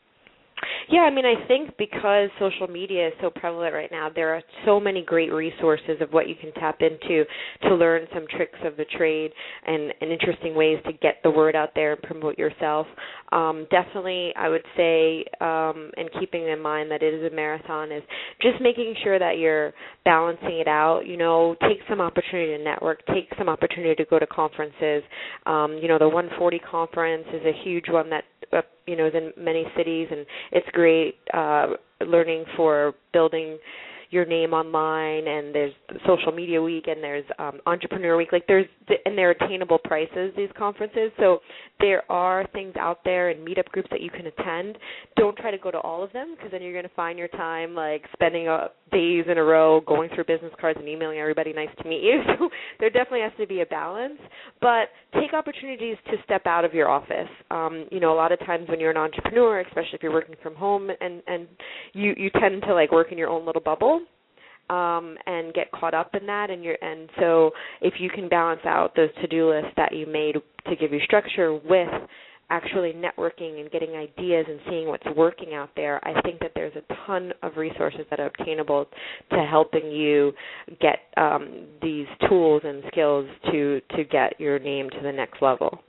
Yeah, I mean, I think because social media is so prevalent right now, there are so many great resources of what you can tap into to learn some tricks of the trade and, and interesting ways to get the word out there and promote yourself. Um, definitely, I would say, um, and keeping in mind that it is a marathon, is just making sure that you're balancing it out. You know, take some opportunity to network, take some opportunity to go to conferences. Um, you know, the one forty conference is a huge one that uh, you know, is in many cities, and it's great uh, learning for building your name online, and there's social media week, and there's um, entrepreneur week. Like there's, and they're attainable prices, these conferences. So there are things out there and meetup groups that you can attend. Don't try to go to all of them, because then you're going to find your time like spending uh, days in a row going through business cards and emailing everybody nice to meet you. So there definitely has to be a balance. But take opportunities to step out of your office. Um, you know, a lot of times when you're an entrepreneur, especially if you're working from home, and, and you, you tend to like work in your own little bubble. Um, and get caught up in that, and you're, and so if you can balance out those to-do lists that you made to give you structure with actually networking and getting ideas and seeing what's working out there, I think that there's a ton of resources that are obtainable to helping you get um, these tools and skills to to get your name to the next level.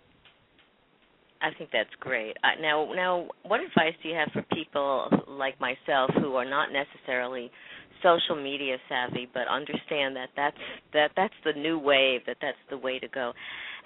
I think that's great. Uh, now, now, what advice do you have for people like myself who are not necessarily social media savvy, but understand that that's that that's the new wave, that that's the way to go?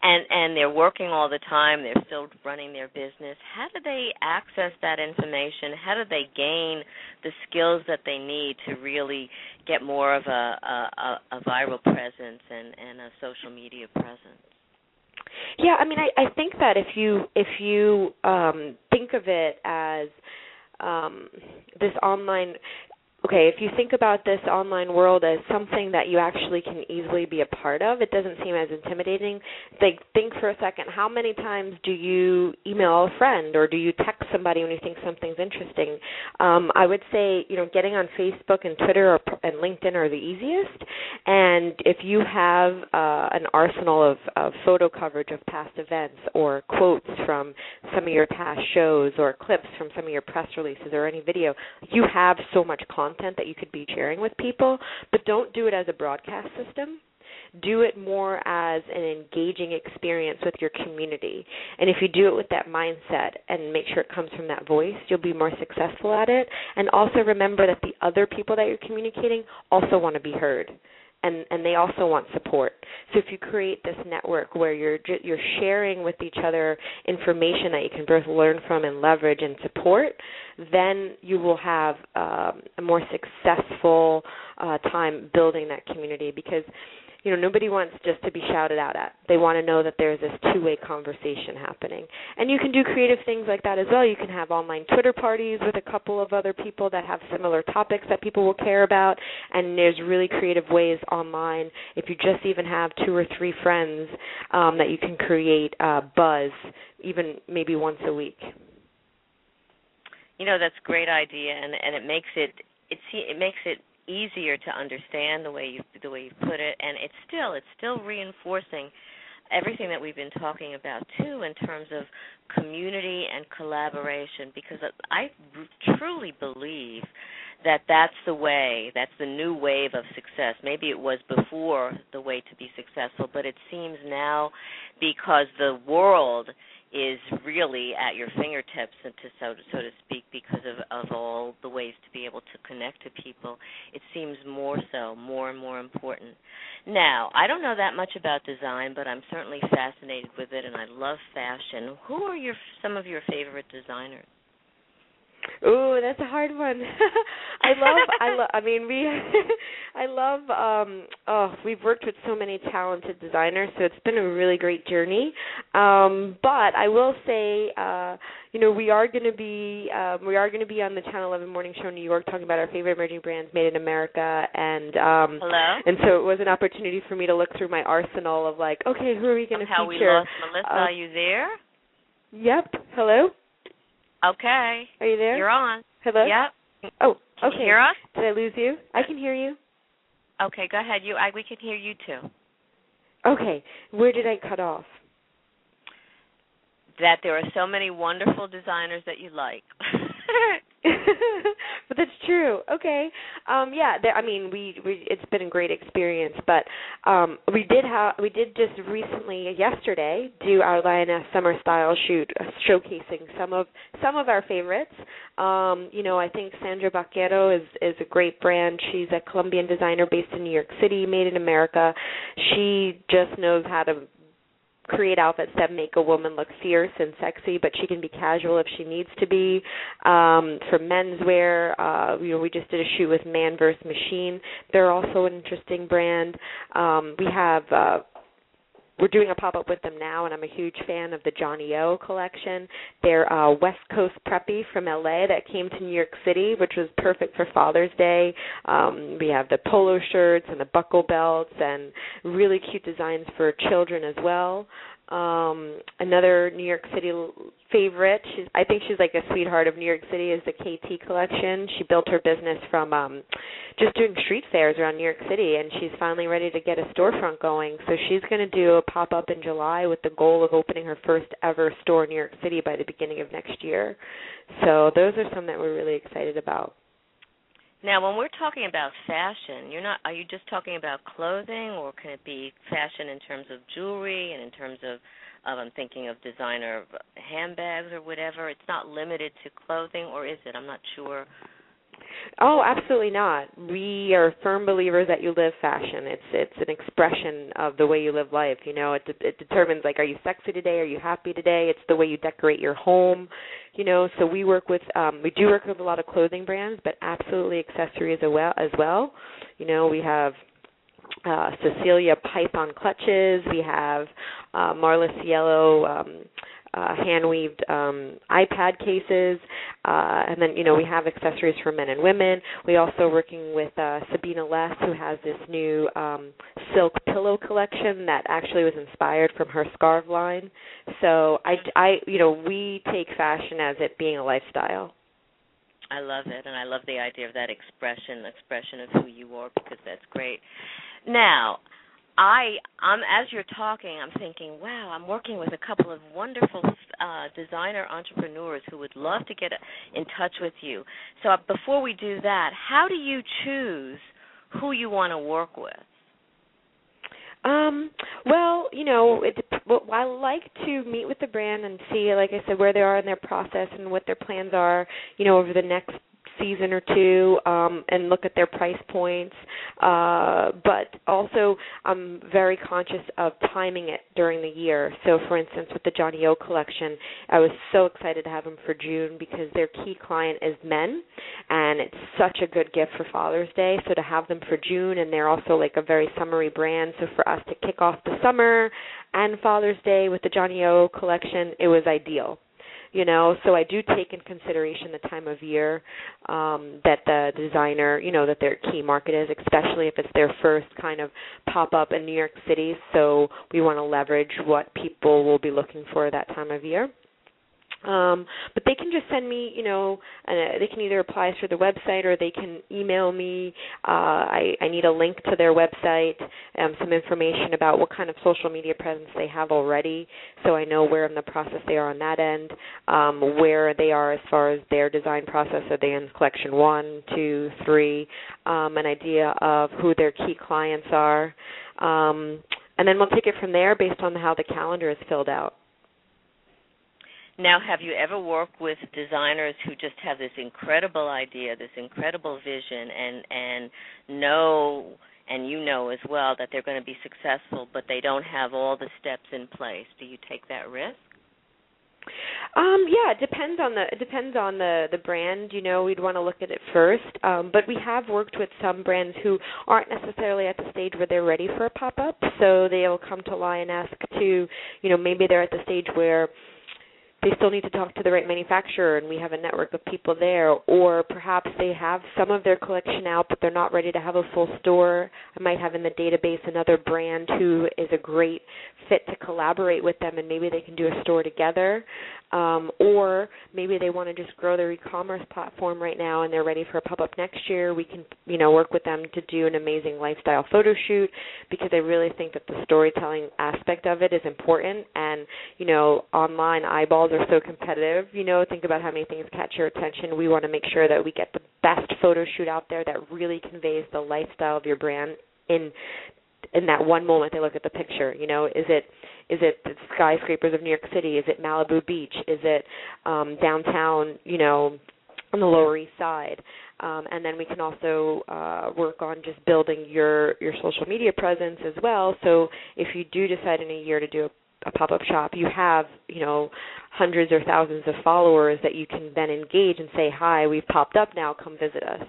and and they're working all the time. They're still running their business. How do they access that information? How do they gain the skills that they need to really get more of a a, a viral presence and, and a social media presence? Yeah, I mean, I, I think that if you if you um, think of it as um, this online. Okay, if you think about this online world as something that you actually can easily be a part of, it doesn't seem as intimidating. Like, think for a second, how many times do you email a friend or do you text somebody when you think something's interesting? Um, I would say, you know, getting on Facebook and Twitter or, and LinkedIn are the easiest. And if you have uh, an arsenal of, of photo coverage of past events or quotes from some of your past shows or clips from some of your press releases or any video, you have so much content that you could be sharing with people, but don't do it as a broadcast system. Do it more as an engaging experience with your community. And if you do it with that mindset and make sure it comes from that voice, you'll be more successful at it. And also remember that the other people that you're communicating also want to be heard. And, and they also want support. So if you create this network where you're you're sharing with each other information that you can both learn from and leverage and support, then you will have um, a more successful uh, time building that community, because you know, nobody wants just to be shouted out at. They want to know that there's this two-way conversation happening. And you can do creative things like that as well. You can have online Twitter parties with a couple of other people that have similar topics that people will care about, and there's really creative ways online. If you just even have two or three friends um, that you can create uh, buzz, even maybe once a week. You know, that's a great idea, and, and it makes it, it, it makes it easier to understand the way you the way you put it, and it's still it's still reinforcing everything that we've been talking about too in terms of community and collaboration, because I truly believe that that's the way, that's the new wave of success. Maybe it was before the way to be successful, but it seems now, because the world is really at your fingertips, and to so, so to speak, because of, of all the ways to be able to connect to people, it seems more so, more and more important. Now, I don't know that much about design, but I'm certainly fascinated with it, and I love fashion. Who are your some of your favorite designers? Ooh, that's a hard one. I love, I love, I mean, we, I love, um, oh, we've worked with so many talented designers, so it's been a really great journey. Um, but I will say, uh, you know, we are going to be, um, we are going to be on the Channel eleven Morning Show in New York talking about our favorite emerging brands made in America, and um, hello. And so it was an opportunity for me to look through my arsenal of like, okay, who are we going to feature? How we lost Melissa? Uh, are you there? Yep. Hello. Okay. Are you there? You're on. Hello? Yep. Oh, can okay. You hear us? Did I lose you? I can hear you. Okay, go ahead. You, I, we can hear you too. Okay. Where did I cut off? That there are so many wonderful designers that you like. But that's true. Okay. Um, yeah. There, I mean, we, we it's been a great experience, but um, we did have we did just recently yesterday do our Lioness Summer Style shoot, uh, showcasing some of some of our favorites. Um, you know, I think Sandra Baquero is is a great brand. She's a Colombian designer based in New York City, made in America. She just knows how to create outfits that make a woman look fierce and sexy, but she can be casual if she needs to be. Um, for menswear, uh, you know, we just did a shoot with Man versus. Machine. They're also an interesting brand. Um, we have uh, we're doing a pop-up with them now, and I'm a huge fan of the Johnny O collection. They're uh, West Coast preppy from L A that came to New York City, which was perfect for Father's Day. Um, we have the polo shirts and the buckle belts and really cute designs for children as well. Um, another New York City favorite, she's, I think she's like a sweetheart of New York City, is the K T collection. She built her business from um, just doing street fairs around New York City, and she's finally ready to get a storefront going. So she's going to do a pop-up in July with the goal of opening her first ever store in New York City by the beginning of next year. So those are some that we're really excited about. Now, when we're talking about fashion, you're not. Are you just talking about clothing, or can it be fashion in terms of jewelry and in terms of, of I'm thinking of designer handbags or whatever? It's not limited to clothing, or is it? I'm not sure. Oh, absolutely not. We are firm believers that you live fashion. It's it's an expression of the way you live life. You know, it de- it determines, like, are you sexy today? Are you happy today? It's the way you decorate your home. You know, so we work with um, we do work with a lot of clothing brands, but absolutely accessories as well. As well. You know, we have uh, Cecilia Python clutches. We have uh, Marla Cielo um, uh, hand-weaved um, iPad cases. Uh, and then, you know, we have accessories for men and women. We also working with uh, Sabina Less, who has this new um, silk pillow collection that actually was inspired from her scarf line. So, I, I, you know, we take fashion as it being a lifestyle. I love it, and I love the idea of that expression, expression of who you are, because that's great. Now, I, I'm, as you're talking, I'm thinking, wow, I'm working with a couple of wonderful uh, designer entrepreneurs who would love to get in touch with you. So uh, before we do that, how do you choose who you want to work with? Um, well, you know, it, well, I like to meet with the brand and see, like I said, where they are in their process and what their plans are, you know, over the next season or two, um, and look at their price points. Uh, but also, I'm very conscious of timing it during the year. So, for instance, with the Johnny O collection, I was so excited to have them for June because their key client is men, and it's such a good gift for Father's Day. So to have them for June, and they're also like a very summery brand. So for us to kick off the summer and Father's Day with the Johnny O collection, it was ideal. You know, so I do take in consideration the time of year um, that the designer, you know, that their key market is, especially if it's their first kind of pop-up in New York City. So we want to leverage what people will be looking for that time of year. Um, but they can just send me, you know, uh, they can either apply through the website or they can email me. Uh, I, I need a link to their website, um, some information about what kind of social media presence they have already, so I know where in the process they are on that end, um, where they are as far as their design process. Are they in collection one, two, three, um, an idea of who their key clients are. Um, and then we'll take it from there based on how the calendar is filled out. Now, have you ever worked with designers who just have this incredible idea, this incredible vision, and and know, and you know as well, that they're going to be successful, but they don't have all the steps in place? Do you take that risk? Um, yeah, it depends on the it depends on the, the brand. You know, we'd want to look at it first. Um, but we have worked with some brands who aren't necessarily at the stage where they're ready for a pop-up, so they'll come to Lionesque to, you know, maybe they're at the stage where they still need to talk to the right manufacturer, and we have a network of people there. Or perhaps they have some of their collection out, but they're not ready to have a full store. I might have in the database another brand who is a great fit to collaborate with them, and maybe they can do a store together. Um, or maybe they want to just grow their e-commerce platform right now, and they're ready for a pop-up next year. We can, you know, work with them to do an amazing lifestyle photo shoot, because I really think that the storytelling aspect of it is important. And, you know, online eyeballs are so competitive. You know, think about how many things catch your attention. We want to make sure that we get the best photo shoot out there that really conveys the lifestyle of your brand in in that one moment they look at the picture. You know, is it is it the skyscrapers of New York City? Is it Malibu Beach? Is it um, downtown, you know, on the Lower East Side? Um, and then we can also uh, work on just building your, your social media presence as well. So if you do decide in a year to do a, a pop-up shop, you have, you know, hundreds or thousands of followers that you can then engage and say, hi, we've popped up now, come visit us.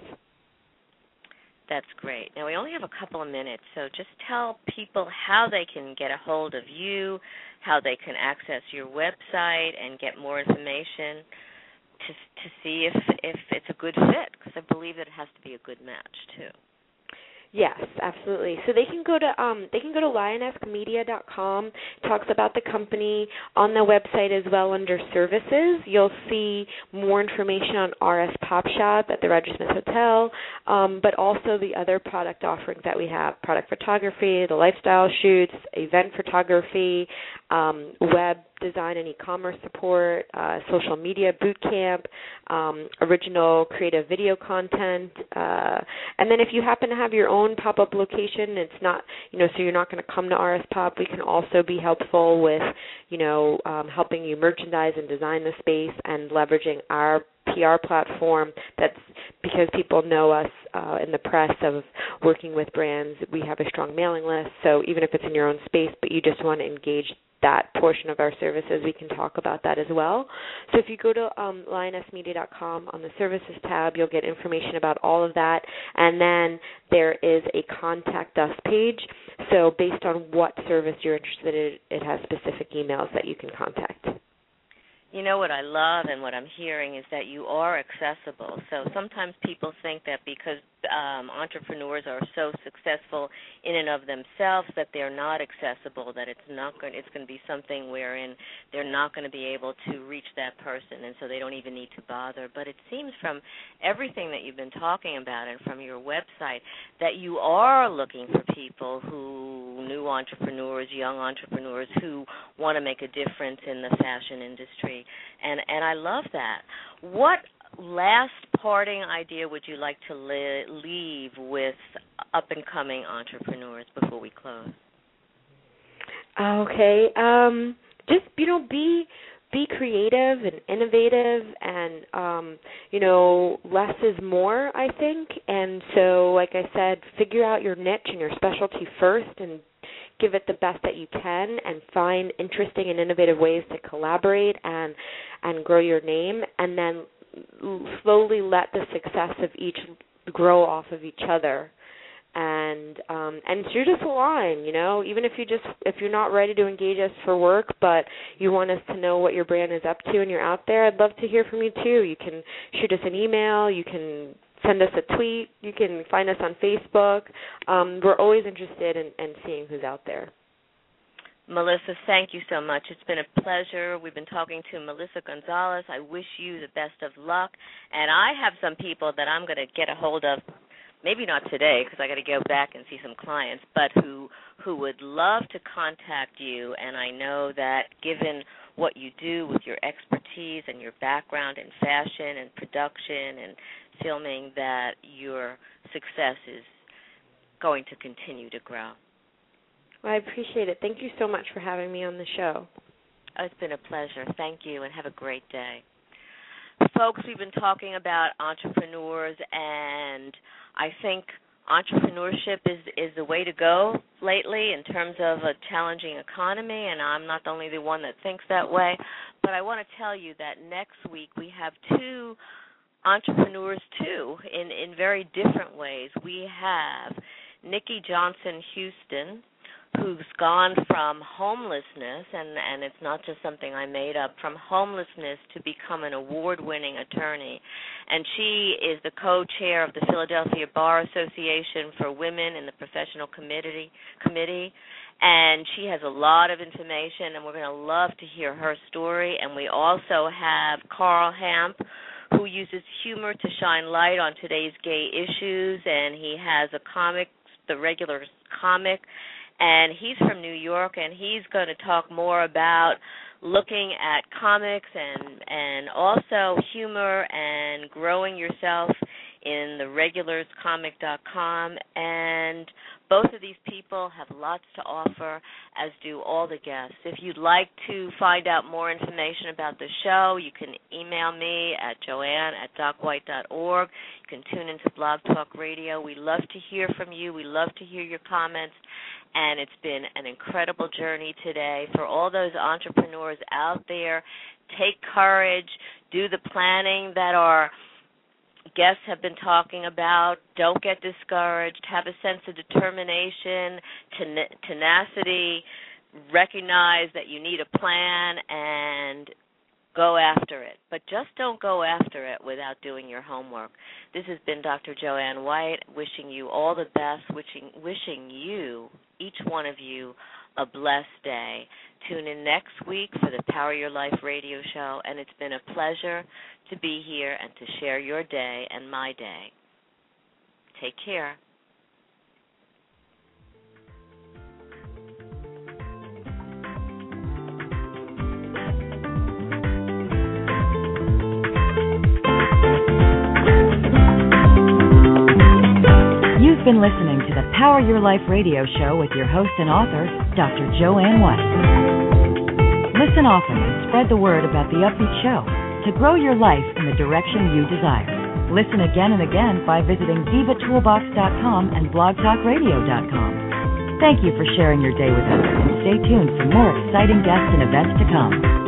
That's great. Now, we only have a couple of minutes, so just tell people how they can get a hold of you, how they can access your website and get more information to to see if, if it's a good fit, because I believe that it has to be a good match, too. Yes, absolutely. So they can go to um, they can go to lionesque media dot com. It talks about the company on the website as well under services. You'll see more information on R S Pop Shop at the Roger Smith Hotel, um, but also the other product offerings that we have: product photography, the lifestyle shoots, event photography, um, web design and e-commerce support, uh, social media boot camp, um, original creative video content, uh, and then if you happen to have your own pop-up location, it's not, you know, so you're not going to come to R S Pop, we can also be helpful with, you know, um, helping you merchandise and design the space and leveraging our P R platform that's because people know us uh, in the press of working with brands. We have a strong mailing list, so even if it's in your own space, but you just want to engage that portion of our services, we can talk about that as well. So if you go to um, lioness media dot com on the services tab, you'll get information about all of that. And then there is a contact us page. So based on what service you're interested in, it has specific emails that you can contact. You know what I love and what I'm hearing is that you are accessible. So sometimes people think that because um, entrepreneurs are so successful in and of themselves that they're not accessible, that it's not going, it's going to be something wherein they're not going to be able to reach that person, and so they don't even need to bother. But it seems from everything that you've been talking about and from your website that you are looking for people who, new entrepreneurs, young entrepreneurs who want to make a difference in the fashion industry. And and I love that. What last parting idea would you like to li- leave with up-and-coming entrepreneurs before we close? Okay. Um, just, you know, be be creative and innovative, and, um, you know, less is more, I think. And so, like I said, figure out your niche and your specialty first and give it the best that you can, and find interesting and innovative ways to collaborate and and grow your name, and then slowly let the success of each grow off of each other. And um, and you're just a line, you know. Even if you just if you're not ready to engage us for work, but you want us to know what your brand is up to, and you're out there, I'd love to hear from you too. You can shoot us an email. You can send us a tweet. You can find us on Facebook. Um, we're always interested in, in seeing who's out there. Melissa, thank you so much. It's been a pleasure. We've been talking to Melissa Gonzalez. I wish you the best of luck. And I have some people that I'm going to get a hold of, maybe not today because I got to go back and see some clients, but who who would love to contact you. And I know that given what you do with your expertise and your background in fashion and production and filming, that your success is going to continue to grow. Well, I appreciate it. Thank you so much for having me on the show. Oh, it's been a pleasure. Thank you, and have a great day. Folks, we've been talking about entrepreneurs, and I think entrepreneurship is, is the way to go lately in terms of a challenging economy, and I'm not the only the one that thinks that way. But I want to tell you that next week we have two entrepreneurs, too, in, in very different ways. We have Nikki Johnson Houston, who's gone from homelessness, and, and it's not just something I made up, from homelessness to become an award-winning attorney. And she is the co-chair of the Philadelphia Bar Association for Women in the Professional Committee, committee. And she has a lot of information, and we're going to love to hear her story. And we also have Carl Hamp, who uses humor to shine light on today's gay issues, and he has a comic, The Regular Comic, and he's from New York, and he's going to talk more about looking at comics and and also humor and growing yourself in the regulars comic dot com. And both of these people have lots to offer, as do all the guests. If you'd like to find out more information about the show, you can email me at joanne at doc white dot org. You can tune into Blog Talk Radio. We love to hear from you. We love to hear your comments. And it's been an incredible journey today. For all those entrepreneurs out there, take courage, do the planning that our guests have been talking about. Don't get discouraged. Have a sense of determination, ten- tenacity. Recognize that you need a plan and go after it. But just don't go after it without doing your homework. This has been Doctor Joanne White, wishing you all the best, wishing, wishing you, each one of you, a blessed day. Tune in next week for the Power Your Life radio show, and it's been a pleasure to be here and to share your day and my day. Take care. You've been listening to the Power Your Life radio show with your host and author, Doctor Joanne White. Listen often and spread the word about the Upbeat Show. to grow your life in the direction you desire. Listen again and again by visiting diva toolbox dot com and blog talk radio dot com. Thank you for sharing your day with us, and stay tuned for more exciting guests and events to come.